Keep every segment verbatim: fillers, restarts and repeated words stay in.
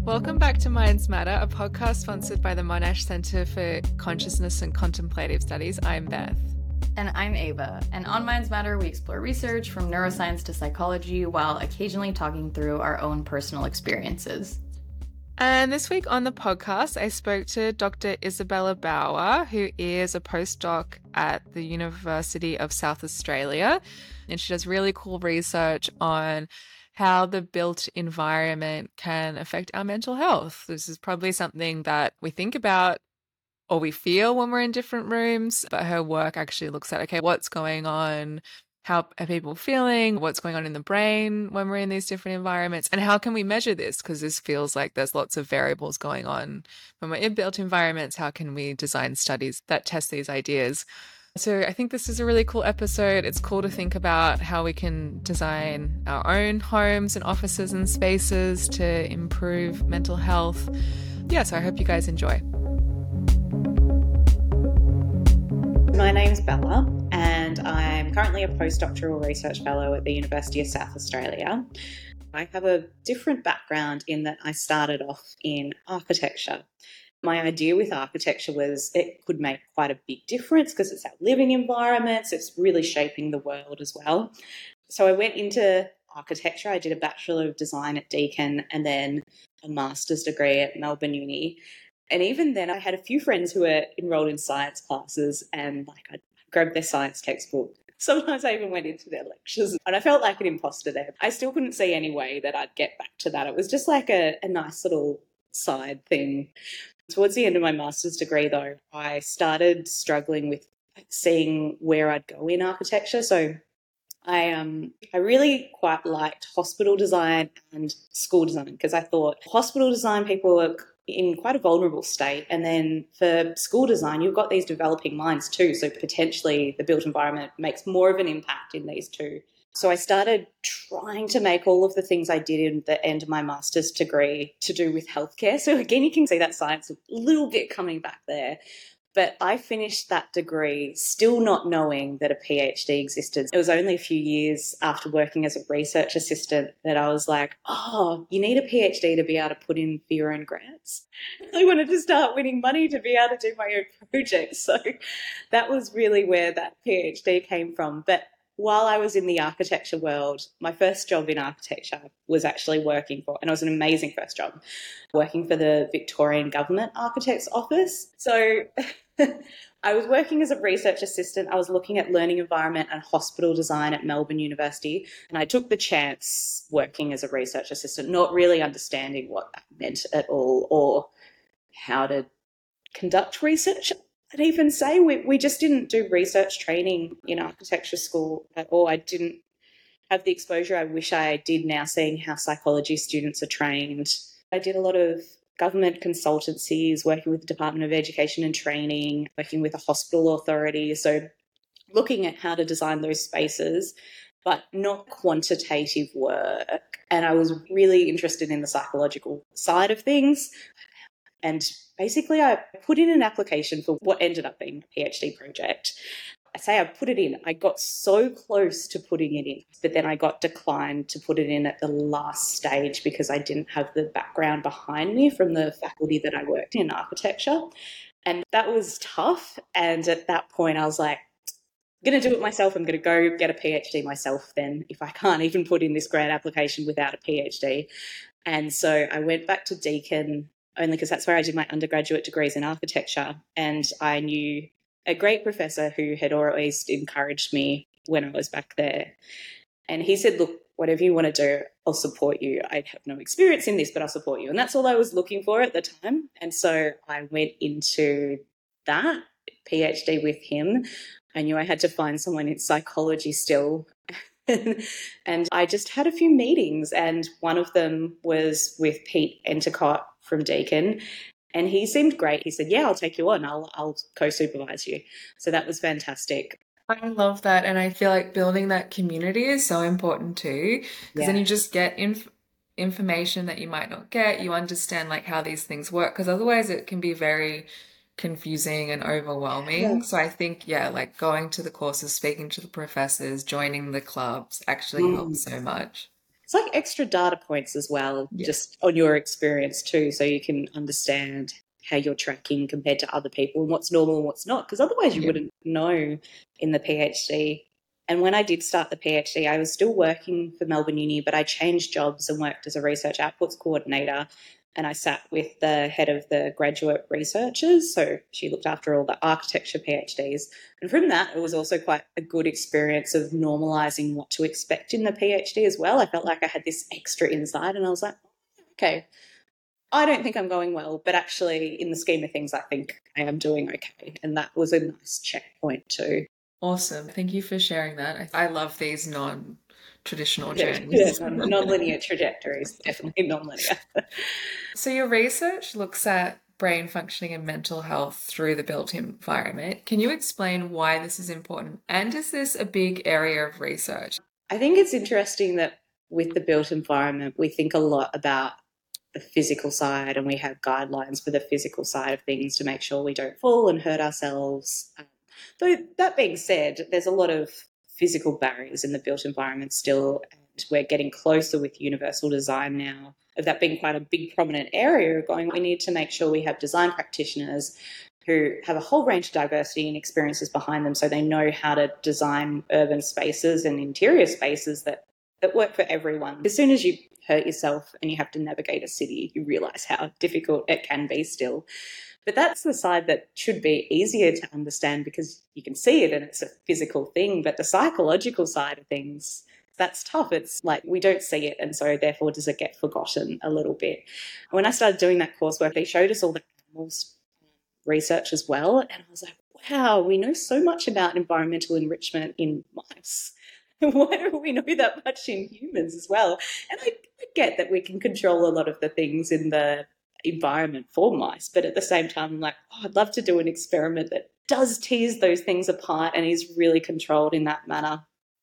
Welcome back to Minds Matter, a podcast sponsored by the Monash Centre for Consciousness and Contemplative Studies. I'm Beth. And I'm Ava. And on Minds Matter, we explore research from neuroscience to psychology while occasionally talking through our own personal experiences. And this week on the podcast, I spoke to Doctor Isabella Bauer, who is a postdoc at the University of South Australia. And she does really cool research on how the built environment can affect our mental health. This is probably something that we think about or we feel when we're in different rooms, but her work actually looks at, okay, what's going on? How are people feeling? What's going on in the brain when we're in these different environments? And how can we measure this? Because this feels like there's lots of variables going on. When we're in built environments, how can we design studies that test these ideas? So I think this is a really cool episode. It's cool to think about how we can design our own homes and offices and spaces to improve mental health. Yeah, so I hope you guys enjoy. My name's Bella, and I'm currently a postdoctoral research fellow at the University of South Australia. I have a different background in that I started off in architecture. My idea with architecture was it could make quite a big difference because it's our living environments, it's really shaping the world as well. So I went into architecture. I did a Bachelor of Design at Deakin and then a master's degree at Melbourne Uni. And even then, I had a few friends who were enrolled in science classes and like I grabbed their science textbook. Sometimes I even went into their lectures and I felt like an imposter there. I still couldn't see any way that I'd get back to that. It was just like a, a nice little side thing. Towards the end of my master's degree, though, I started struggling with seeing where I'd go in architecture. So I um I really quite liked hospital design and school design because I thought hospital design people are in quite a vulnerable state. And then for school design, you've got these developing minds too. So potentially the built environment makes more of an impact in these two. So I started trying to make all of the things I did in the end of my master's degree to do with healthcare. So again, you can see that science a little bit coming back there. But I finished that degree still not knowing that a PhD existed. It was only a few years after working as a research assistant that I was like, oh, you need a PhD to be able to put in for your own grants. I wanted to start winning money to be able to do my own projects. So that was really where that PhD came from. But while I was in the architecture world, my first job in architecture was actually working for, and it was an amazing first job, working for the Victorian Government Architects Office. So I was working as a research assistant. I was looking at learning environment and hospital design at Melbourne University, and I took the chance working as a research assistant, not really understanding what that meant at all or how to conduct research. I'd even say we, we just didn't do research training in architecture school at all. I didn't have the exposure I wish I did now, seeing how psychology students are trained. I did a lot of government consultancies, working with the Department of Education and Training, working with a hospital authority. So looking at how to design those spaces, but not quantitative work. And I was really interested in the psychological side of things. And basically, I put in an application for what ended up being a PhD project. I say I put it in. I got so close to putting it in, but then I got declined to put it in at the last stage because I didn't have the background behind me from the faculty that I worked in architecture. And that was tough. And at that point, I was like, I'm going to do it myself. I'm going to go get a PhD myself then if I can't even put in this grant application without a PhD. And so I went back to Deakin, only because that's where I did my undergraduate degrees in architecture. And I knew a great professor who had always encouraged me when I was back there. And he said, look, whatever you want to do, I'll support you. I have no experience in this, but I'll support you. And that's all I was looking for at the time. And so I went into that PhD with him. I knew I had to find someone in psychology still. And I just had a few meetings, and one of them was with Pete Endicott from Deakin, and he seemed great. He said, yeah, I'll take you on. I'll, I'll co-supervise you. So that was fantastic. I love that. And I feel like building that community is so important too, because Yeah. then you just get inf- information that you might not get. You understand like how these things work, because otherwise it can be very confusing and overwhelming. Yeah. So I think, yeah, like going to the courses, speaking to the professors, joining the clubs actually Mm. helps so much. it's like extra data points as well, Yeah. just on your experience too, so you can understand how you're tracking compared to other people and what's normal and what's not, because otherwise you Yeah. wouldn't know in the PhD. And when I did start the PhD, I was still working for Melbourne Uni, but I changed jobs and worked as a research outputs coordinator. And I sat with the head of the graduate researchers. So she looked after all the architecture PhDs. And from that, it was also quite a good experience of normalising what to expect in the PhD as well. I felt like I had this extra insight and I was like, okay, I don't think I'm going well, but actually in the scheme of things, I think I am doing okay. And that was a nice checkpoint too. Awesome. Thank you for sharing that. I love these non traditional Yeah, journeys. yeah, non- non-linear trajectories, definitely non-linear. So your research looks at brain functioning and mental health through the built environment. Can you explain why this is important? And is this a big area of research? I think it's interesting that with the built environment, we think a lot about the physical side and we have guidelines for the physical side of things to make sure we don't fall and hurt ourselves. Um, though that being said, there's a lot of physical barriers in the built environment still, and we're getting closer with universal design now, of that being quite a big prominent area of going, we need to make sure we have design practitioners who have a whole range of diversity and experiences behind them so they know how to design urban spaces and interior spaces that, that work for everyone. As soon as you hurt yourself and you have to navigate a city, you realise how difficult it can be still. But that's the side that should be easier to understand because you can see it and it's a physical thing. But the psychological side of things, that's tough. It's like we don't see it, and so therefore does it get forgotten a little bit. When I started doing that coursework, they showed us all the animals research as well, and I was like, wow, we know so much about environmental enrichment in mice. Why don't we know that much in humans as well? And I, I get that we can control a lot of the things in the environment for mice, but at the same time, I'm like, oh, I'd love to do an experiment that does tease those things apart and is really controlled in that manner.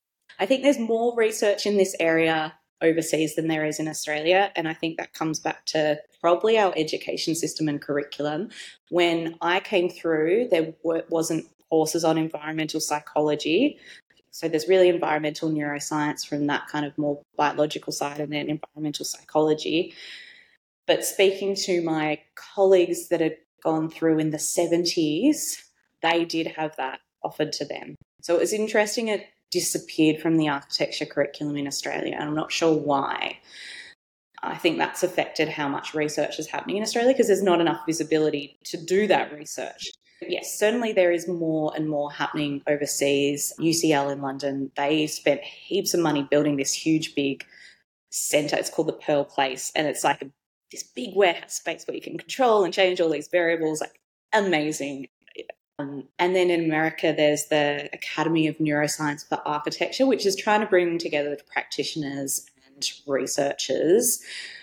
I think there's more research in this area overseas than there is in Australia, and I think that comes back to probably our education system and curriculum. When I came through, there wasn't courses on environmental psychology. So there's really environmental neuroscience from that kind of more biological side, and then environmental psychology. But speaking to my colleagues that had gone through in the seventies, they did have that offered to them. So it was interesting it disappeared from the architecture curriculum in Australia, and I'm not sure why. I think that's affected how much research is happening in Australia because there's not enough visibility to do that research. Yes, certainly there is more and more happening overseas. U C L in London, they spent heaps of money building this huge big centre. It's called the Pearl Place, and it's like a, this big warehouse space where you can control and change all these variables, like amazing. Um, and then in America, there's the Academy of Neuroscience for Architecture, which is trying to bring together the practitioners and researchers.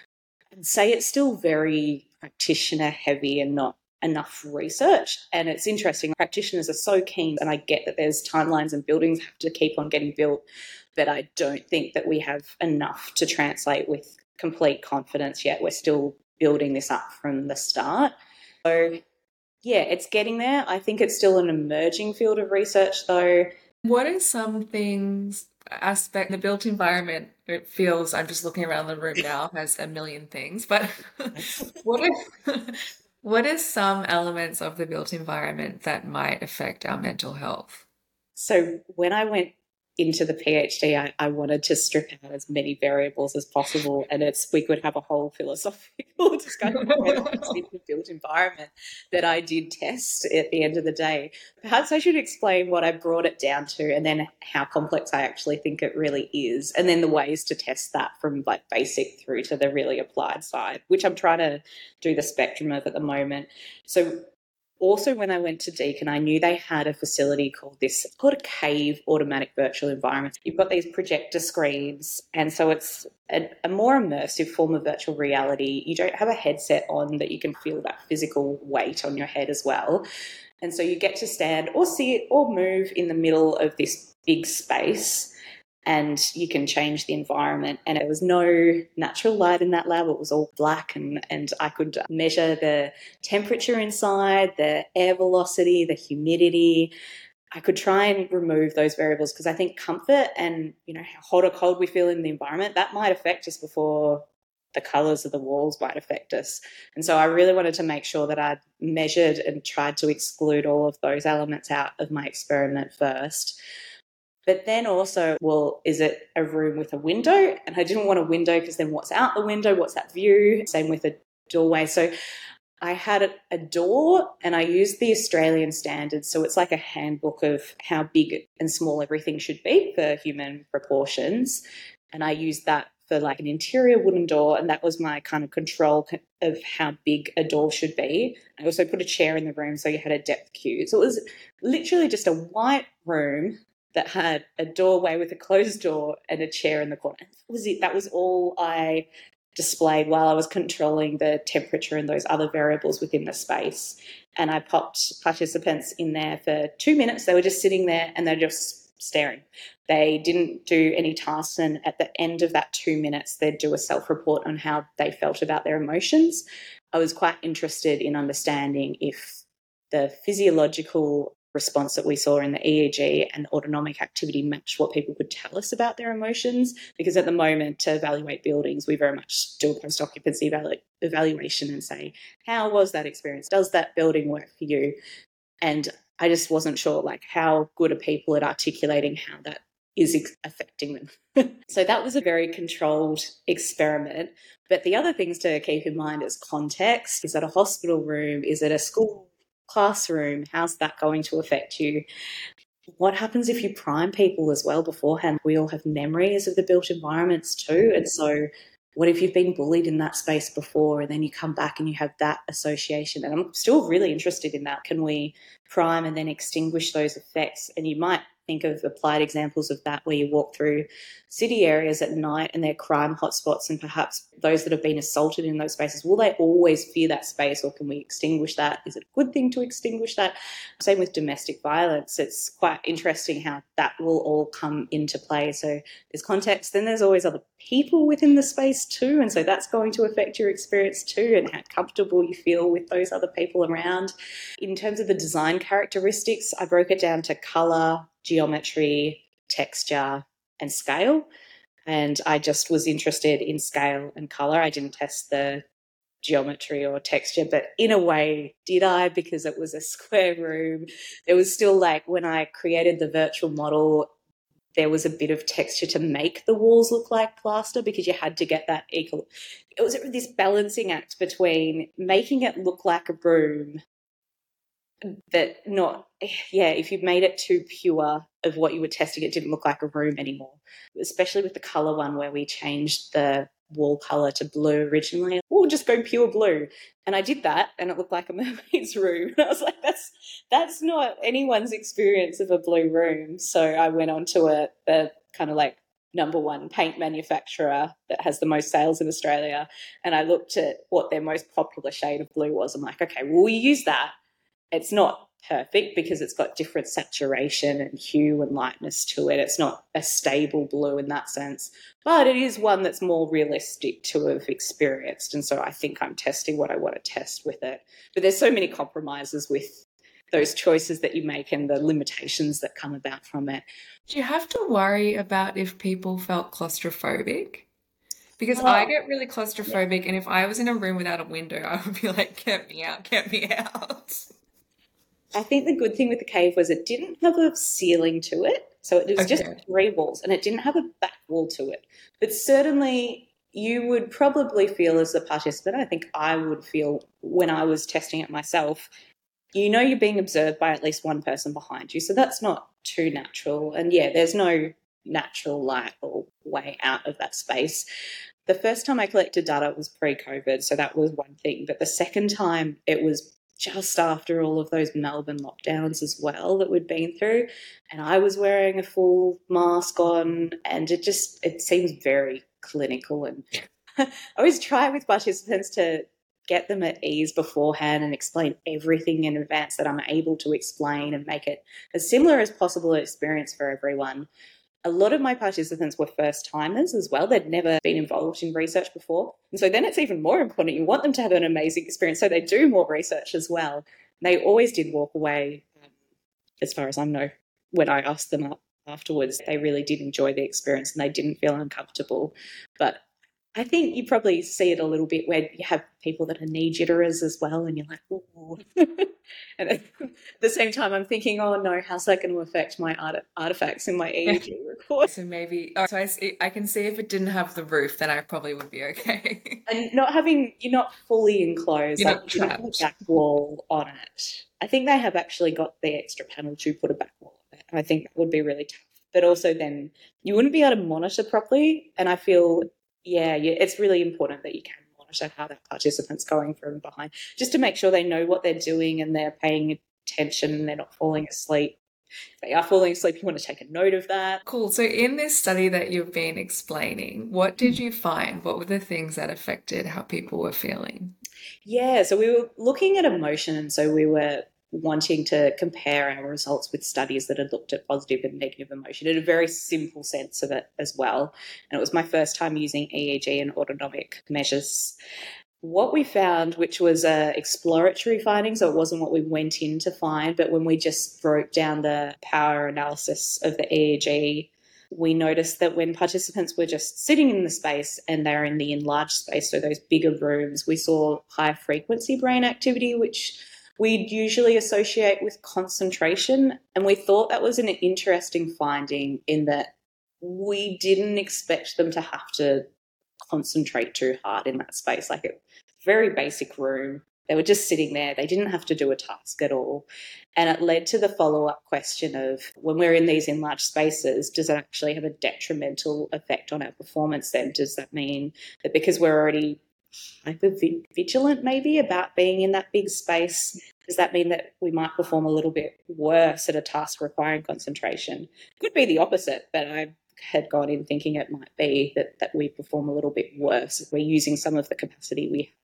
I'd say it's still very practitioner heavy and not enough research. And it's interesting, practitioners are so keen, and I get that there's timelines and buildings have to keep on getting built, but I don't think that we have enough to translate with complete confidence yet. We're still building this up from the start. So yeah, it's getting there. I think it's still an emerging field of research though. What are some things, aspect, the built environment, it feels, I'm just looking around the room now, has a million things, but what are, what are some elements of the built environment that might affect our mental health? So when I went into the PhD, I, I wanted to strip out as many variables as possible, and it's we could have a whole philosophical discussion about what's in the built environment that I did test at the end of the day. Perhaps I should explain what I brought it down to, and then how complex I actually think it really is, and then the ways to test that from like basic through to the really applied side, which I'm trying to do the spectrum of at the moment. So also, when I went to Deakin, I knew they had a facility called this, it's called a cave automatic virtual environment. You've got these projector screens, and so it's a, a more immersive form of virtual reality. You don't have a headset on that you can feel that physical weight on your head as well. And so you get to stand or sit or move in the middle of this big space, and you can change the environment. And it was no natural light in that lab. It was all black, and, and I could measure the temperature inside, the air velocity, the humidity. I could try and remove those variables, because I think comfort and, you know, how hot or cold we feel in the environment, that might affect us before the colours of the walls might affect us. And so I really wanted to make sure that I'd measured and tried to exclude all of those elements out of my experiment first. But then also, well, is it a room with a window? And I didn't want a window, because then what's out the window? What's that view? Same with a doorway. So I had a, a door, and I used the Australian standards. So it's like a handbook of how big and small everything should be for human proportions. And I used that for like an interior wooden door, and that was my kind of control of how big a door should be. I also put a chair in the room, so you had a depth cue. So it was literally just a white room that had a doorway with a closed door and a chair in the corner. That was it. That was all I displayed while I was controlling the temperature and those other variables within the space. And I popped participants in there for two minutes. They were just sitting there and they're just staring. They didn't do any tasks, and at the end of that two minutes, they'd do a self-report on how they felt about their emotions. I was quite interested in understanding if the physiological response that we saw in the E E G and autonomic activity matched what people could tell us about their emotions, because at the moment, to evaluate buildings, we very much do a post-occupancy evalu- evaluation and say, how was that experience? Does that building work for you? And I just wasn't sure, like, how good are people at articulating how that is ex- affecting them. So that was a very controlled experiment. But the other things to keep in mind is context. Is it a hospital room? Is it a school classroom? How's that going to affect you? What happens if you prime people as well beforehand? We all have memories of the built environments too. And so what if you've been bullied in that space before, and then you come back and you have that association? And I'm still really interested in that. Can we prime and then extinguish those effects? And you might think of applied examples of that, where you walk through city areas at night and they're crime hotspots, and perhaps those that have been assaulted in those spaces, will they always fear that space, or can we extinguish that? Is it a good thing to extinguish that? Same with domestic violence. It's quite interesting how that will all come into play. So there's context, then there's always other people within the space too, and so that's going to affect your experience too, and how comfortable you feel with those other people around. In terms of the design characteristics, I broke it down to colour, geometry, texture, and scale. And I just was interested in scale and colour. I didn't test the geometry or texture, but in a way, did I? Because it was a square room. It was still like, when I created the virtual model, there was a bit of texture to make the walls look like plaster, because you had to get that equal. It was this balancing act between making it look like a room, but not, yeah, if you made it too pure of what you were testing, it didn't look like a room anymore, especially with the colour one, where we changed the wall colour to blue originally. We'll just go pure blue. And I did that, and it looked like a mermaid's room. And I was like, that's that's not anyone's experience of a blue room. So I went on to a, a kind of like number one paint manufacturer that has the most sales in Australia, and I looked at what their most popular shade of blue was. I'm like, okay, well, we use that. It's not perfect because it's got different saturation and hue and lightness to it. It's not a stable blue in that sense, but it is one that's more realistic to have experienced. And so I think I'm testing what I want to test with it. But there's so many compromises with those choices that you make and the limitations that come about from it. Do you have to worry about if people felt claustrophobic? Because Oh, I get really claustrophobic, and if I was in a room without a window, I would be like, get me out, get me out. I think the good thing with the cave was it didn't have a ceiling to it. So it was just Okay. three walls, and it didn't have a back wall to it. But certainly you would probably feel, as a participant, I think I would feel when I was testing it myself, you know you're being observed by at least one person behind you. So that's not too natural. And yeah, there's no natural light or way out of that space. The first time I collected data was pre-COVID, so that was one thing. But the second time, it was just after all of those Melbourne lockdowns as well that we'd been through, and I was wearing a full mask on, and it just, it seems very clinical. And I always try with participants to get them at ease beforehand and explain everything in advance that I'm able to explain, and make it as similar as possible experience for everyone. A lot of my participants were first-timers as well. They'd never been involved in research before. And so then it's even more important. You want them to have an amazing experience, so they do more research as well. They always did walk away, um, as far as I know, when I asked them up afterwards, they really did enjoy the experience and they didn't feel uncomfortable. But I think you probably see it a little bit where you have people that are knee jitterers as well, and you're like, ooh. And at the same time, I'm thinking, oh no, how's that going to affect my art- artifacts in my E E G report? So maybe, oh, so I, see, I can see if it didn't have the roof, then I probably would be okay. And not having, you're not fully enclosed, You're like not you don't have a trapped. back wall on it. I think they have actually got the extra panel to put a back wall on it. I think that would be really tough. But also then you wouldn't be able to monitor properly. And I feel, yeah, yeah, it's really important that you can monitor how that participant's going from behind, just to make sure they know what they're doing and they're paying attention and they're not falling asleep. If they are falling asleep, you want to take a note of that. Cool. So in this study that you've been explaining, what did you find? What were the things that affected how people were feeling? Yeah, so we were looking at emotion, and so we were wanting to compare our results with studies that had looked at positive and negative emotion in a very simple sense of it as well. And it was my first time using E E G and autonomic measures. What we found, which was a exploratory finding, so it wasn't what we went in to find, but when we just broke down the power analysis of the E E G, we noticed that when participants were just sitting in the space and they're in the enlarged space, so those bigger rooms, we saw high frequency brain activity, which we'd usually associate with concentration. And we thought that was an interesting finding in that we didn't expect them to have to concentrate too hard in that space. Like a very basic room. They were just sitting there. They didn't have to do a task at all. And it led to the follow-up question of, when we're in these enlarged spaces, does it actually have a detrimental effect on our performance then? Does that mean that because we're already hyper-vigilant maybe about being in that big space, does that mean that we might perform a little bit worse at a task requiring concentration? It could be the opposite, but I had gone in thinking it might be that, that we perform a little bit worse if we're using some of the capacity we have.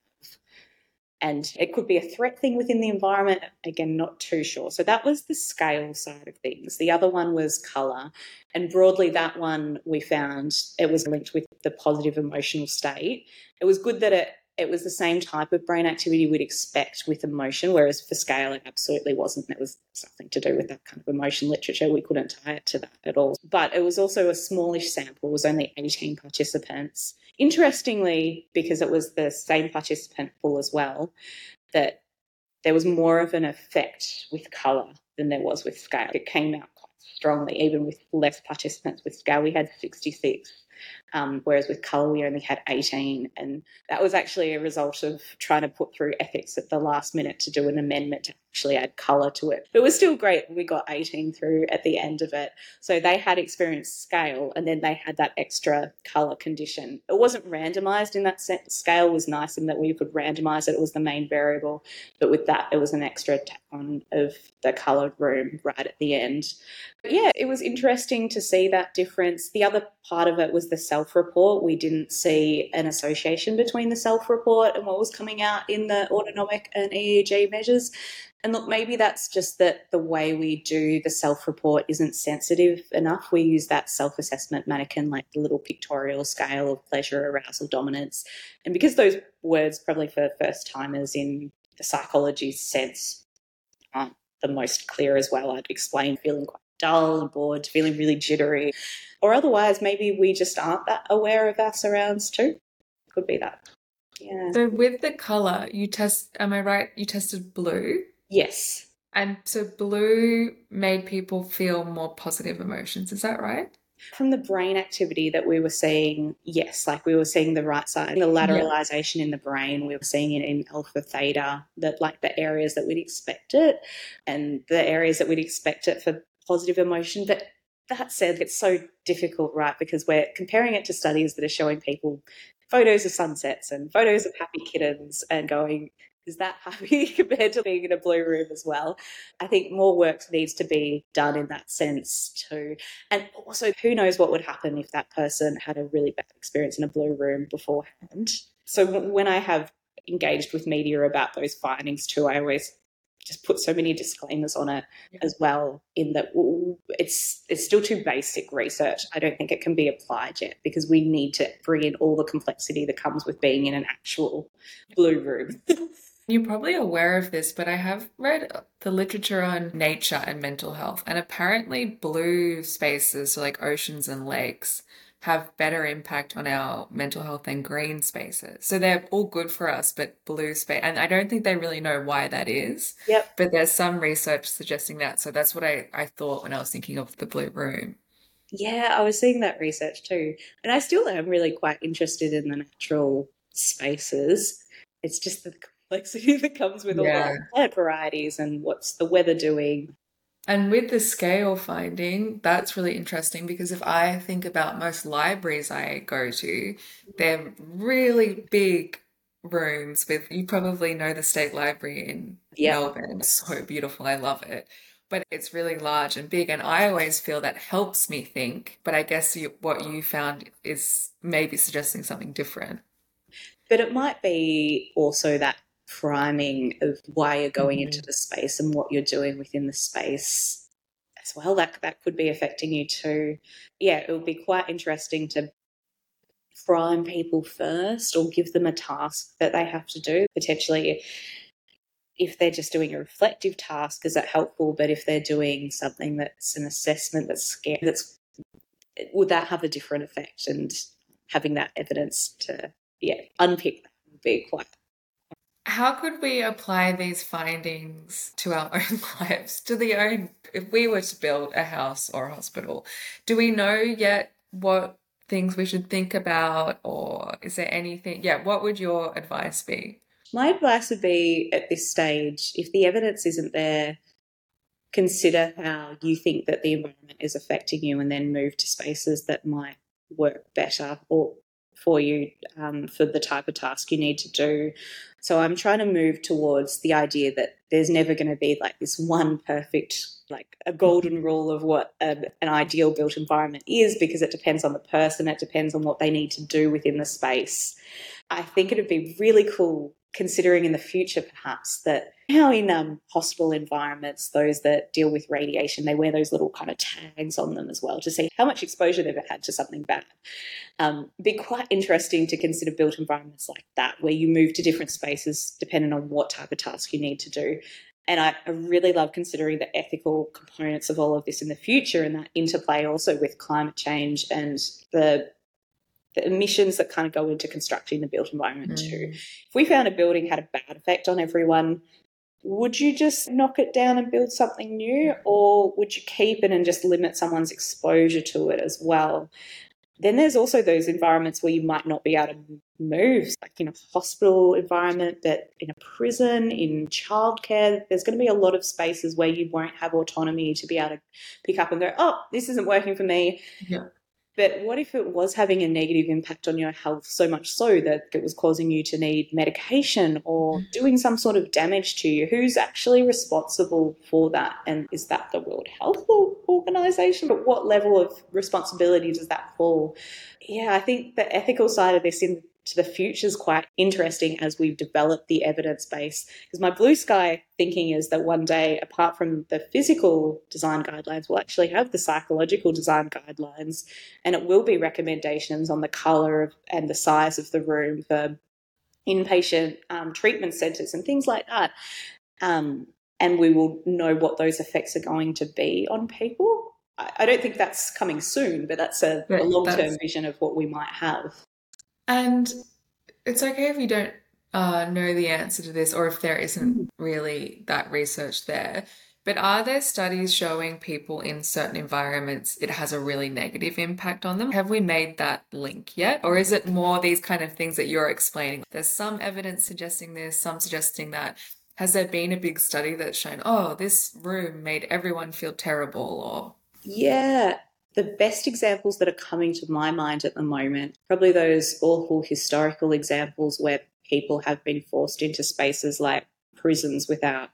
And it could be a threat thing within the environment. Again, not too sure. So that was the scale side of things. The other one was colour. And broadly, that one we found it was linked with the positive emotional state. It was good that it, it was the same type of brain activity we'd expect with emotion, whereas for scale it absolutely wasn't. It was something to do with that kind of emotion literature. We couldn't tie it to that at all. But it was also a smallish sample. It was only eighteen participants. Interestingly, because it was the same participant pool as well, that there was more of an effect with colour than there was with scale. It came out quite strongly, even with less participants. With scale, we had sixty-six, um, whereas with colour, we only had eighteen. And that was actually a result of trying to put through ethics at the last minute to do an amendment to actually add colour to it. But it was still great. We got eighteen through at the end of it. So they had experienced scale, and then they had that extra colour condition. It wasn't randomised in that sense. Scale was nice in that we could randomise it. It was the main variable. But with that, it was an extra tack on of the coloured room right at the end. But yeah, it was interesting to see that difference. The other part of it was the self-report. We didn't see an association between the self-report and what was coming out in the autonomic and E E G measures. And look, maybe that's just that the way we do the self-report isn't sensitive enough. We use that self-assessment mannequin, like the little pictorial scale of pleasure, arousal, dominance. And because those words probably for first-timers in the psychology sense aren't the most clear as well, I'd explain feeling quite dull and bored, feeling really jittery. Or otherwise, maybe we just aren't that aware of our surrounds too. Could be that. Yeah. So with the colour, you test, am I right, you tested blue? Yes. And so blue made people feel more positive emotions, is that right? From the brain activity that we were seeing, yes, like we were seeing the right side, the lateralization yeah. in the brain, we were seeing it in alpha theta, that like the areas that we'd expect it and the areas that we'd expect it for positive emotion. But that said, it's so difficult, right? Because we're comparing it to studies that are showing people photos of sunsets and photos of happy kittens and going, is that happy compared to being in a blue room as well? I think more work needs to be done in that sense too. And also, who knows what would happen if that person had a really bad experience in a blue room beforehand. So when I have engaged with media about those findings too, I always just put so many disclaimers on it yeah. as well, in that it's it's still too basic research. I don't think it can be applied yet because we need to bring in all the complexity that comes with being in an actual blue room. You're probably aware of this, but I have read the literature on nature and mental health, and apparently blue spaces, so like oceans and lakes, have better impact on our mental health than green spaces. So they're all good for us, but blue space, and I don't think they really know why that is, Yep. but there's some research suggesting that. So that's what I, I thought when I was thinking of the blue room. Yeah, I was seeing that research too. And I still am really quite interested in the natural spaces. It's just the complexity that comes with all Yeah. the plant varieties and what's the weather doing. And with the scale finding, that's really interesting because if I think about most libraries I go to, they're really big rooms with, you probably know the State Library in Yep. Melbourne. It's so beautiful. I love it. But it's really large and big. And I always feel that helps me think. But I guess you, what you found is maybe suggesting something different. But it might be also that priming of why you're going Mhm. into the space and what you're doing within the space as well. That that could be affecting you too. Yeah, it would be quite interesting to prime people first or give them a task that they have to do. Potentially, if they're just doing a reflective task, is that helpful? But if they're doing something that's an assessment that's scary, that's would that have a different effect? And having that evidence to yeah unpick that would be quite. How could we apply these findings to our own lives? To the own, if we were to build a house or a hospital, do we know yet what things we should think about, or is there anything? Yeah, what would your advice be? My advice would be at this stage, if the evidence isn't there, consider how you think that the environment is affecting you and then move to spaces that might work better or for you um, for the type of task you need to do. So I'm trying to move towards the idea that there's never going to be like this one perfect, like a golden rule of what a, an ideal built environment is, because it depends on the person, it depends on what they need to do within the space. I think it would be really cool considering in the future perhaps that how in um, hospital environments, those that deal with radiation, they wear those little kind of tags on them as well to see how much exposure they've had to something bad. Um, it'd be quite interesting to consider built environments like that where you move to different spaces depending on what type of task you need to do. And I, I really love considering the ethical components of all of this in the future and that interplay also with climate change and the the emissions that kind of go into constructing the built environment mm. too. If we found a building had a bad effect on everyone, would you just knock it down and build something new, or would you keep it and just limit someone's exposure to it as well? Then there's also those environments where you might not be able to move, like in a hospital environment, but in a prison, in childcare, there's going to be a lot of spaces where you won't have autonomy to be able to pick up and go, oh, this isn't working for me. Yeah. But what if it was having a negative impact on your health, so much so that it was causing you to need medication or doing some sort of damage to you? Who's actually responsible for that? And is that the World Health Organization? But what level of responsibility does that fall? Yeah, I think the ethical side of this into the future is quite interesting as we develop the evidence base. Because my blue sky thinking is that one day, apart from the physical design guidelines, we'll actually have the psychological design guidelines, and it will be recommendations on the colour of, and the size of the room for inpatient um, treatment centres and things like that. Um, and we will know what those effects are going to be on people. I, I don't think that's coming soon, but that's a, a long-term vision of what we might have. And it's okay if you don't uh, know the answer to this, or if there isn't really that research there. But are there studies showing people in certain environments it has a really negative impact on them? Have we made that link yet? Or is it more these kind of things that you're explaining? There's some evidence suggesting this, some suggesting that. Has there been a big study that's shown, oh, this room made everyone feel terrible? Or yeah. The best examples that are coming to my mind at the moment, probably those awful historical examples where people have been forced into spaces like prisons without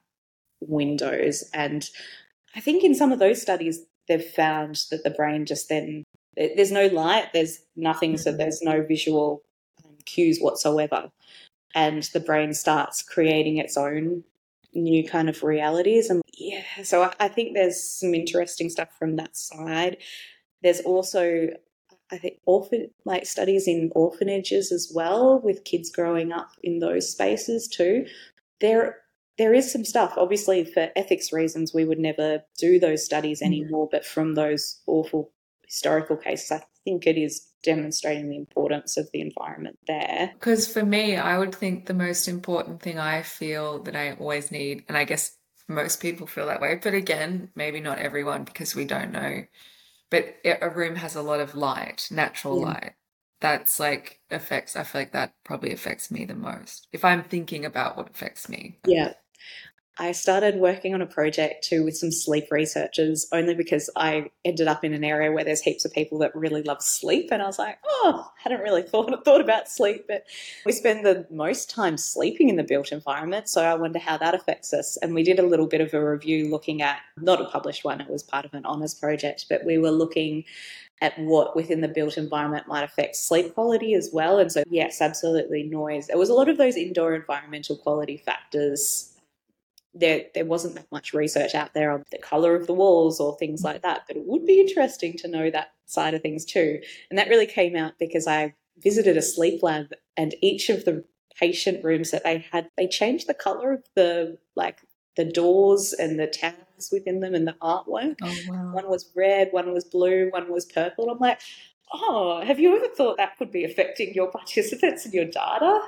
windows. And I think in some of those studies, they've found that the brain just then, there's no light, there's nothing, so there's no visual um, cues whatsoever. And the brain starts creating its own new kind of realities. And yeah, so I, I think there's some interesting stuff from that side. There's also, I think, orphan like studies in orphanages as well, with kids growing up in those spaces too. there there is some stuff. Obviously, for ethics reasons, we would never do those studies anymore, mm-hmm. but from those awful historical cases, I think it is demonstrating the importance of the environment there. Because for me, I would think the most important thing I feel that I always need, and I guess most people feel that way, but again, maybe not everyone because we don't know, but a room has a lot of light, natural yeah. light. That's like affects, I feel like that probably affects me the most if I'm thinking about what affects me. Yeah. I started working on a project too with some sleep researchers only because I ended up in an area where there's heaps of people that really love sleep. And I was like, oh, I hadn't really thought, thought about sleep, but we spend the most time sleeping in the built environment. So I wonder how that affects us. And we did a little bit of a review looking at, not a published one, it was part of an honours project, but we were looking at what within the built environment might affect sleep quality as well. And so, yes, absolutely noise. There was a lot of those indoor environmental quality factors. There, there wasn't that much research out there on the colour of the walls or things like that, but it would be interesting to know that side of things too. And that really came out because I visited a sleep lab and each of the patient rooms that they had, they changed the colour of the, like, the doors and the tabs within them and the artwork. Oh, wow. One was red, one was blue, one was purple. I'm like, oh, have you ever thought that could be affecting your participants and your data?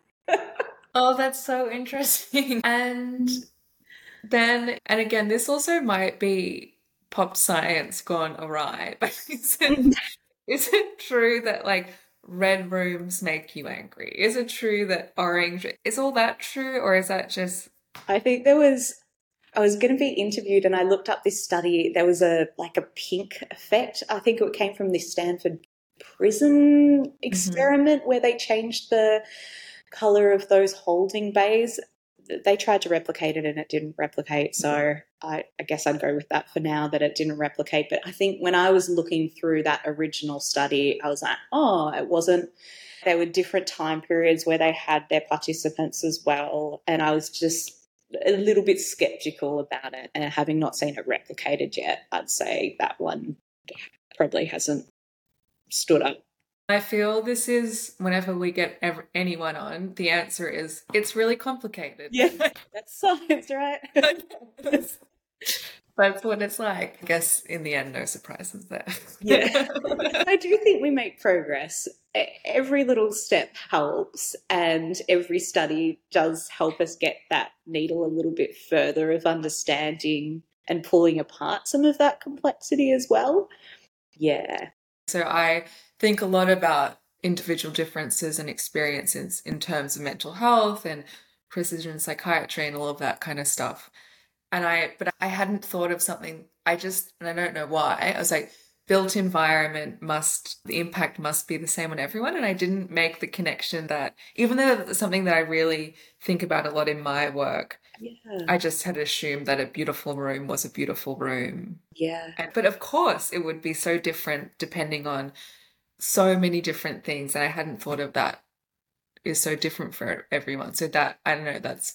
Oh, that's so interesting. And then, and again, this also might be pop science gone awry, but is it, is it true that like red rooms make you angry? Is it true that orange, is all that true, or is that just... I think there was, I was going to be interviewed and I looked up this study. There was a, like a pink effect. I think it came from this Stanford prison experiment mm-hmm. where they changed the colour of those holding bays. They tried to replicate it and it didn't replicate. So I, I guess I'd go with that for now, that it didn't replicate. But I think when I was looking through that original study, I was like, oh, it wasn't. There were different time periods where they had their participants as well. And I was just a little bit skeptical about it. And having not seen it replicated yet, I'd say that one probably hasn't stood up. I feel this is, whenever we get ever, anyone on, the answer is, it's really complicated. Yeah, that's science, right? that's, that's what it's like. I guess in the end, no surprises there. Yeah. I do think we make progress. Every little step helps, and every study does help us get that needle a little bit further of understanding and pulling apart some of that complexity as well. Yeah. So I think a lot about individual differences and experiences in terms of mental health and precision psychiatry and all of that kind of stuff. And I, but I hadn't thought of something, I just, and I don't know why, I was like, built environment must, the impact must be the same on everyone. And I didn't make the connection that, even though it's something that I really think about a lot in my work, yeah. I just had assumed that a beautiful room was a beautiful room. Yeah. And, but of course it would be so different depending on so many different things. And I hadn't thought of that is so different for everyone. So that, I don't know, that's,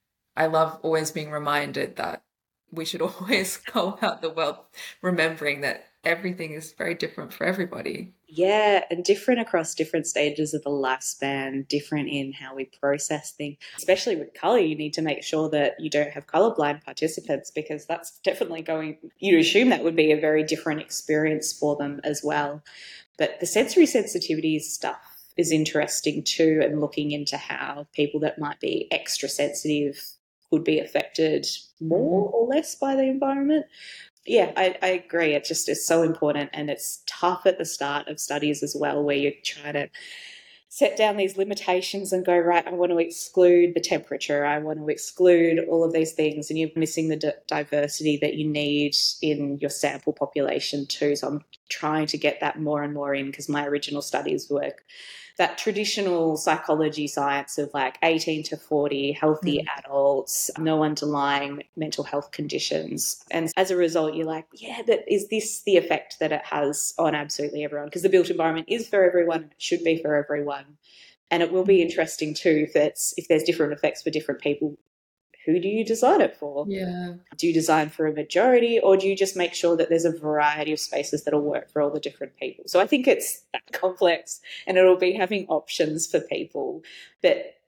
I love always being reminded that we should always go out the world remembering that everything is very different for everybody. Yeah, and different across different stages of the lifespan, different in how we process things. Especially with colour, you need to make sure that you don't have colourblind participants, because that's definitely going, you'd assume that would be a very different experience for them as well. But the sensory sensitivity stuff is interesting too, and looking into how people that might be extra sensitive could be affected more or less by the environment. Yeah, I, I agree. It just is so important, and it's tough at the start of studies as well, where you try to set down these limitations and go, right, I want to exclude the temperature, I want to exclude all of these things, and you're missing the d- diversity that you need in your sample population too. So I'm trying to get that more and more in, because my original studies work that traditional psychology science of like eighteen to forty, healthy mm. adults, no underlying mental health conditions. And as a result, you're like, yeah, but is this the effect that it has on absolutely everyone? Because the built environment is for everyone, it should be for everyone. And it will be interesting too if it's if there's different effects for different people. Who do you design it for? Yeah. Do you design for a majority, or do you just make sure that there's a variety of spaces that'll work for all the different people? So I think it's that complex, and it'll be having options for people. But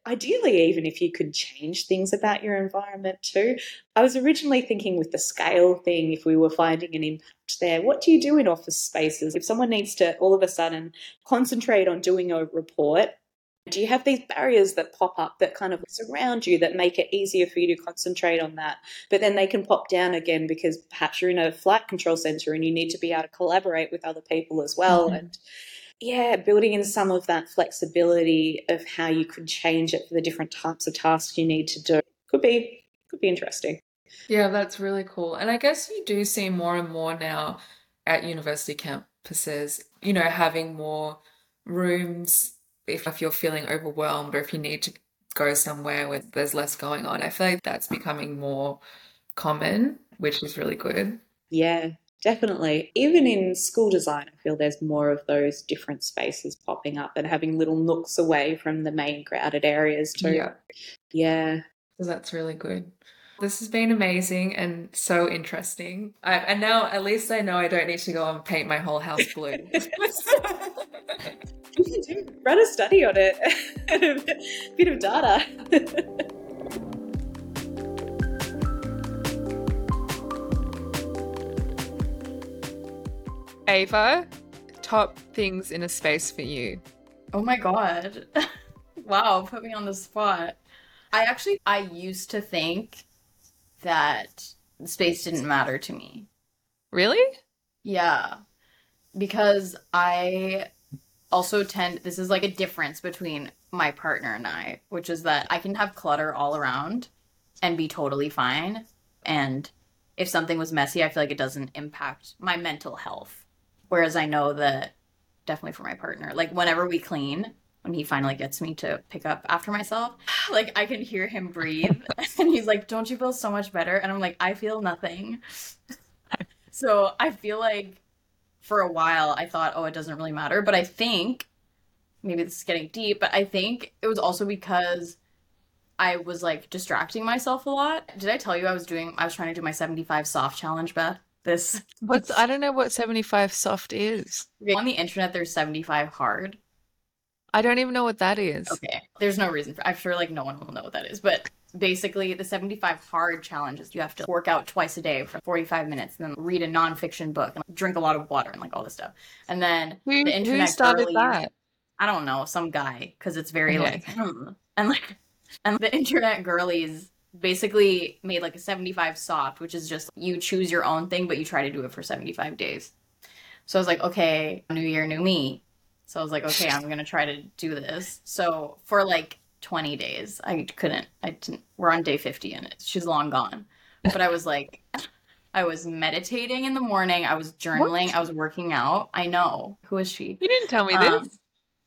ideally, even if you could change things about your environment too. I was originally thinking with the scale thing, if we were finding an impact there, what do you do in office spaces? If someone needs to all of a sudden concentrate on doing a report, do you have these barriers that pop up that kind of surround you that make it easier for you to concentrate on that? But then they can pop down again because perhaps you're in a flight control center and you need to be able to collaborate with other people as well. Mm-hmm. And yeah, building in some of that flexibility of how you could change it for the different types of tasks you need to do could be could be interesting. Yeah, that's really cool. And I guess you do see more and more now at university campuses, you know, having more rooms if, if you're feeling overwhelmed or if you need to go somewhere where there's less going on. I feel like that's becoming more common, which is really good. Yeah, definitely. Even in school design, I feel there's more of those different spaces popping up and having little nooks away from the main crowded areas too. Yeah. Yeah. So that's really good. This has been amazing and so interesting. I, and now at least I know I don't need to go and paint my whole house blue. You can do, run a study on it, a bit of data. Ava, top things in a space for you. Oh my God. Wow, put me on the spot. I actually, I used to think that space didn't matter to me. Really? Yeah. Because I also tend, this is like a difference between my partner and I, which is that I can have clutter all around and be totally fine. And if something was messy, I feel like it doesn't impact my mental health. Whereas I know that definitely for my partner, like whenever we clean, when he finally gets me to pick up after myself, like I can hear him breathe and he's like, don't you feel so much better? And I'm like, I feel nothing. So I feel like for a while I thought, oh, it doesn't really matter. But I think, maybe this is getting deep, but I think it was also because I was like distracting myself a lot. Did I tell you I was doing, I was trying to do my seventy-five soft challenge, Beth? This. What's, I don't know what seventy-five soft is. On the internet, there's seventy-five hard. I don't even know what that is. Okay. There's no reason for, I'm sure like no one will know what that is, but basically the seventy-five hard challenges, you have to work out twice a day for forty-five minutes and then read a nonfiction book and drink a lot of water and like all this stuff. And then who, the internet who started girlies, that? I don't know, some guy, because it's very okay. like, hmm. and like, and the internet girlies basically made like a seventy-five soft, which is just you choose your own thing, but you try to do it for seventy-five days. So I was like, okay, new year, new me. So I was like, okay, I'm going to try to do this. So for like twenty days, I couldn't, I didn't, we're on day fifty and it, she's long gone. But I was like, I was meditating in the morning. I was journaling. What? I was working out. I know. Who is she? You didn't tell me um, this.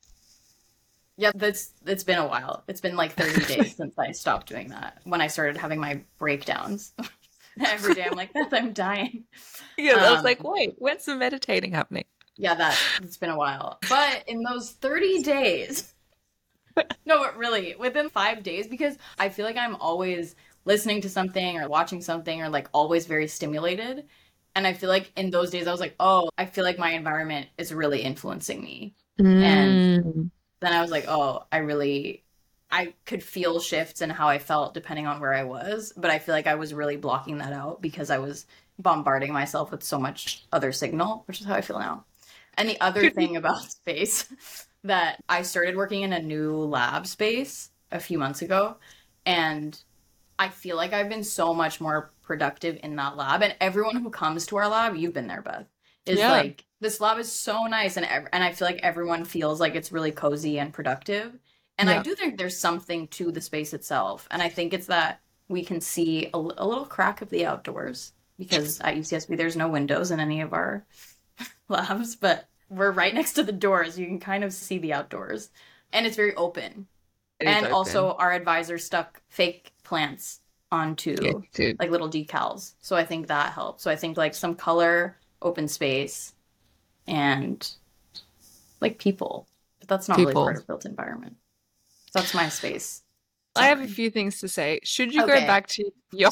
Yeah, that's, it's been a while. It's been like thirty days since I stopped doing that. When I started having my breakdowns. Every day I'm like, Beth, I'm dying. Yeah, um, I was like, wait, when's the meditating happening? Yeah, that it's been a while. But in those thirty days, no, but really, within five days, because I feel like I'm always listening to something or watching something or like always very stimulated. And I feel like in those days I was like, oh, I feel like my environment is really influencing me. Mm. And then I was like, oh, I really, I could feel shifts in how I felt depending on where I was. But I feel like I was really blocking that out because I was bombarding myself with so much other signal, which is how I feel now. And the other thing about space that I started working in a new lab space a few months ago, and I feel like I've been so much more productive in that lab. And everyone who comes to our lab, you've been there, Beth, is yeah. like, this lab is so nice. And and I feel like everyone feels like it's really cozy and productive. And yeah. I do think there's something to the space itself. And I think it's that we can see a, a little crack of the outdoors because at U C S B, there's no windows in any of our labs, but we're right next to the doors. You can kind of see the outdoors and it's very open. It and also our advisor stuck fake plants onto yeah, like little decals. So I think that helped. So I think like some color, open space, and like people. But that's not people. Really part of built environment. That's my space. Sorry. I have a few things to say. Should you okay. go back to your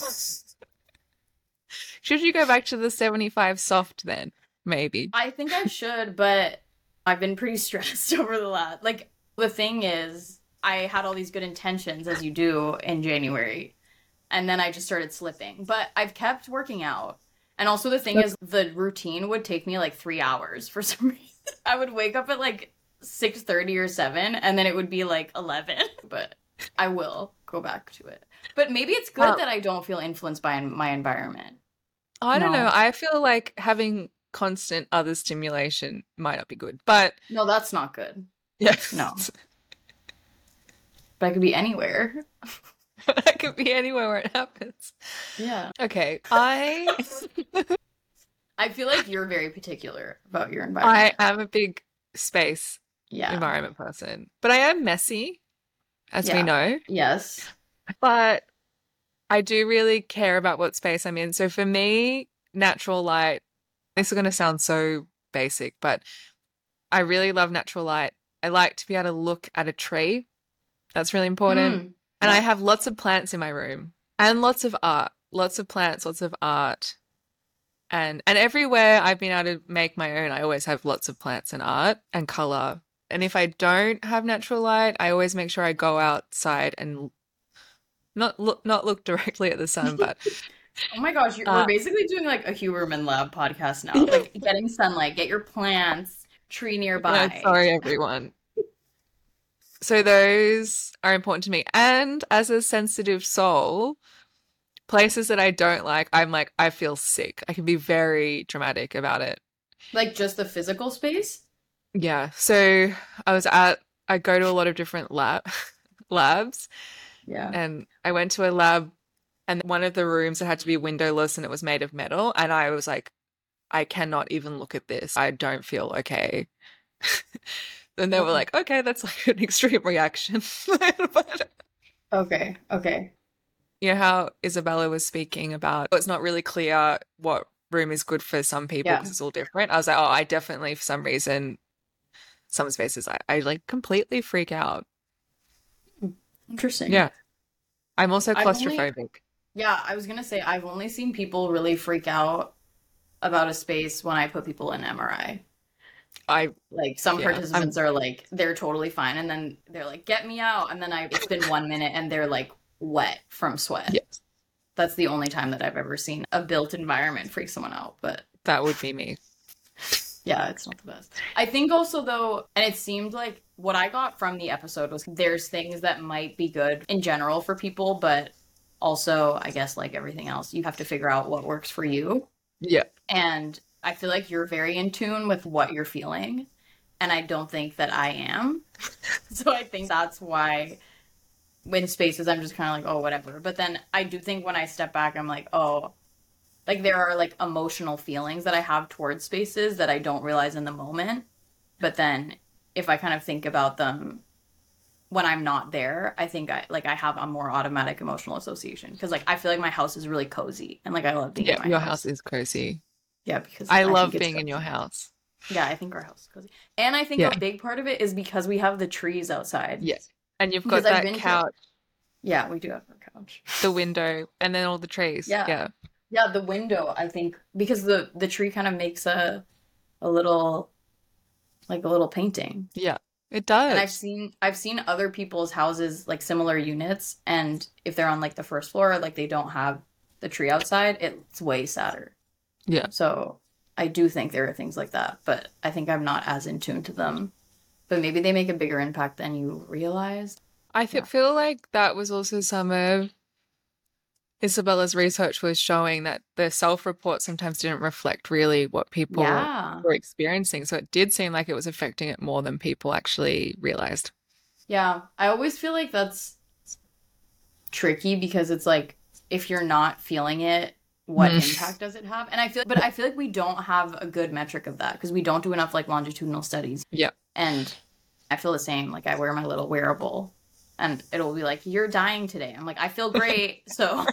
Should you go back to the seventy-five soft then? Maybe. I think I should, but I've been pretty stressed over the last. Like, the thing is, I had all these good intentions, as you do in January, and then I just started slipping. But I've kept working out. And also the thing is, the routine would take me like three hours for some reason. I would wake up at like six thirty or seven, and then it would be like eleven. But I will go back to it. But maybe it's good Well, that I don't feel influenced by my environment. I don't know. No. I feel like having constant other stimulation might not be good, but No, that's not good. yeah, No. But I could be anywhere. I could be anywhere where it happens. Yeah. Okay, I I feel like you're very particular about your environment. I am a big space Yeah. environment person, but I am messy, as we Yeah. know. Yes. But I do really care about what space I'm in. So for me, natural light, this is going to sound so basic, but I really love natural light. I like to be able to look at a tree. That's really important. Mm. And I have lots of plants in my room and lots of art, lots of plants, lots of art. And and everywhere I've been able to make my own, I always have lots of plants and art and color. And if I don't have natural light, I always make sure I go outside and not look not look directly at the sun, but Oh my gosh, you're, Uh, we're basically doing like a Huberman Lab podcast now. Like getting sunlight, get your plants, tree nearby. yeah, sorry everyone. So those are important to me. And as a sensitive soul, places that I don't like, I'm like, I feel sick. I can be very dramatic about it. Like just the physical space? Yeah. So I was at, I go to a lot of different lab labs, Yeah. and I went to a lab, and one of the rooms that had to be windowless and it was made of metal. And I was like, I cannot even look at this. I don't feel okay. Then they were like, okay, that's like an extreme reaction. But Okay. Okay. you know how Isabella was speaking about it's not really clear what room is good for some people Yeah. because it's all different. I was like, oh, I definitely, for some reason, some spaces I, I like completely freak out. Interesting. Yeah. I'm also I've only- claustrophobic. Yeah, I was gonna say I've only seen people really freak out about a space when I put people in M R I. I Like some Yeah, participants are like they're totally fine, and then they're like, "Get me out!" And then I it's been one minute, and they're like wet from sweat. yes, That's the only time that I've ever seen a built environment freak someone out. But that would be me. yeah, it's not the best. I think also though, and it seemed like what I got from the episode was there's things that might be good in general for people, but also I guess like everything else, you have to figure out what works for you. Yeah. And I feel like you're very in tune with what you're feeling. And I don't think that I am. So I think that's why in spaces I'm just kind of like, oh, whatever. But then I do think when I step back, I'm like, oh, like there are like emotional feelings that I have towards spaces that I don't realize in the moment. But then if I kind of think about them when I'm not there, I think I like I have a more automatic emotional association because like I feel like my house is really cozy and like I love being in Yeah, my your house. house is cozy. Yeah, because I think love it's being in cozy. your house. Yeah, I think our house is cozy. And I think Yeah. a big part of it is because we have the trees outside. Yeah. And you've got Because I've that been to- couch, Yeah, we do have our couch. the window, and then all the trees. Yeah. Yeah. Yeah, the window, I think, because the the tree kind of makes a a little like a little painting. Yeah. It does. And I've seen I've seen other people's houses like similar units, and if they're on like the first floor, like they don't have the tree outside, it's way sadder. Yeah. So I do think there are things like that, but I think I'm not as in tune to them. But maybe they make a bigger impact than you realize. I th- Yeah. feel like that was also some of Isabella's research was showing that the self-report sometimes didn't reflect really what people Yeah. were experiencing. So it did seem like it was affecting it more than people actually realized. Yeah. I always feel like that's tricky because it's like if you're not feeling it, what Mm. impact does it have? And I feel but I feel like we don't have a good metric of that because we don't do enough like longitudinal studies. Yeah. And I feel the same. Like I wear my little wearable and it'll be like, you're dying today. I'm like, I feel great. So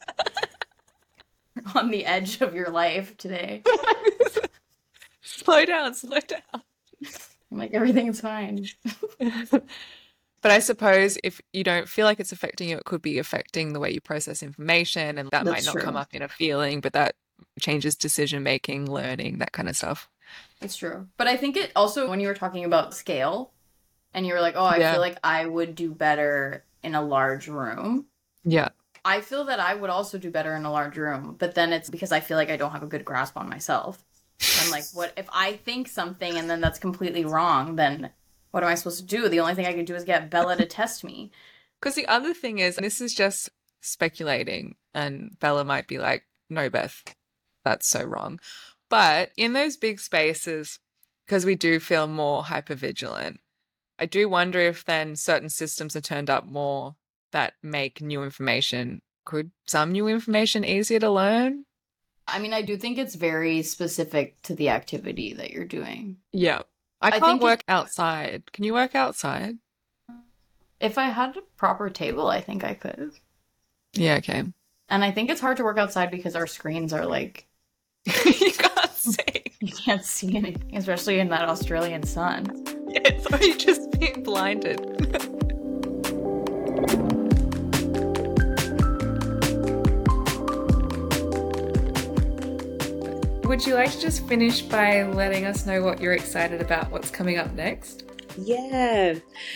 on the edge of your life today. Slow down, slow down. I'm like, everything's fine. But I suppose if you don't feel like it's affecting you, it could be affecting the way you process information, and that might That's not true. come up in a feeling, but that changes decision making, learning, that kind of stuff. It's true. But I think it also, when you were talking about scale, and you were like, oh, I Yeah. feel like I would do better in a large room. Yeah. I feel that I would also do better in a large room, but then it's because I feel like I don't have a good grasp on myself. I'm like, what if I think something and then that's completely wrong? Then what am I supposed to do? The only thing I can do is get Bella to test me. Because the other thing is, and this is just speculating, and Bella might be like, no, Beth, that's so wrong. But in those big spaces, because we do feel more hypervigilant, I do wonder if then certain systems are turned up more that make new information, could some new information easier to learn? I mean, I do think it's very specific to the activity that you're doing. Yeah. I I can't think work it- outside. Can you work outside? If I had a proper table, I think I could. Yeah, okay. And I think it's hard to work outside because our screens are like, You can't see. you can't see anything, especially in that Australian sun. Yes, or you're just being blinded. Would you like to just finish by letting us know what you're excited about, what's coming up next? Yeah.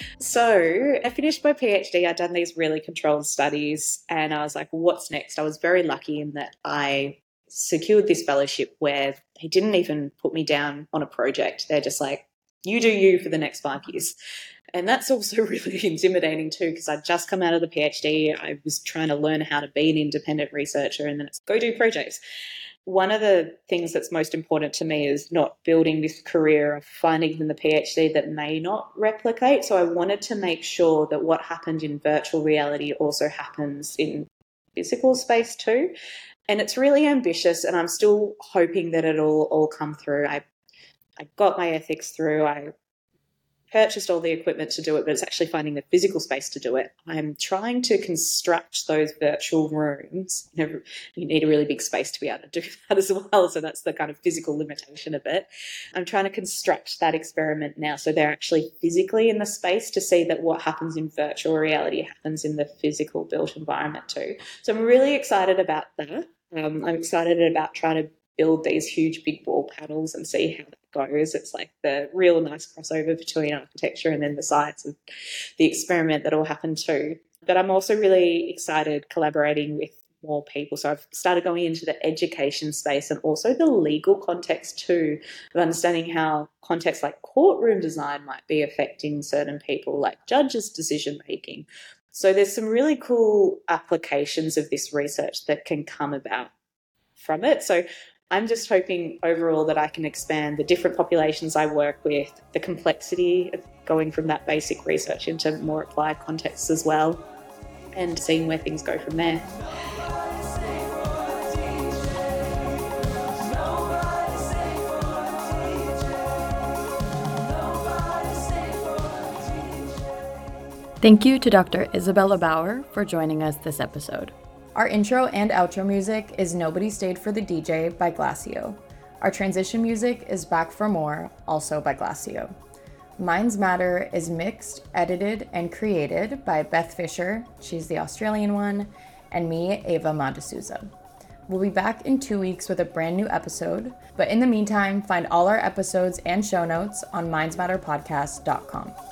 So I finished my PhD. I'd done these really controlled studies and I was like, what's next? I was very lucky in that I secured this fellowship where they didn't even put me down on a project. They're just like, you do you for the next five years. And that's also really intimidating too, because I'd just come out of the PhD. I was trying to learn how to be an independent researcher and then it's go do projects. One of the things that's most important to me is not building this career of findings in the PhD that may not replicate. So I wanted to make sure that what happened in virtual reality also happens in physical space too. And it's really ambitious and I'm still hoping that it'll all come through. I I got my ethics through. I purchased all the equipment to do it, but it's actually finding the physical space to do it. I'm trying to construct those virtual rooms. You know, you need a really big space to be able to do that as well. So that's the kind of physical limitation of it. I'm trying to construct that experiment now so they're actually physically in the space to see that what happens in virtual reality happens in the physical built environment too. So I'm really excited about that. Um, I'm excited about trying to build these huge big wall panels and see how that goes. It's like the real nice crossover between architecture and then the science of the experiment that will happen too. But I'm also really excited collaborating with more people. So I've started going into the education space and also the legal context too, of understanding how contexts like courtroom design might be affecting certain people, like judges' decision making. So there's some really cool applications of this research that can come about from it. So I'm just hoping overall that I can expand the different populations I work with, the complexity of going from that basic research into more applied contexts as well, and seeing where things go from there. Thank you to Doctor Isabella Bauer for joining us this episode. Our intro and outro music is Nobody Stayed for the D J by Glacio. Our transition music is Back for More, also by Glacio. Minds Matter is mixed, edited, and created by Beth Fisher, she's the Australian one, and me, Ava Madasouza. We'll be back in two weeks with a brand new episode, but in the meantime, find all our episodes and show notes on minds matter podcast dot com.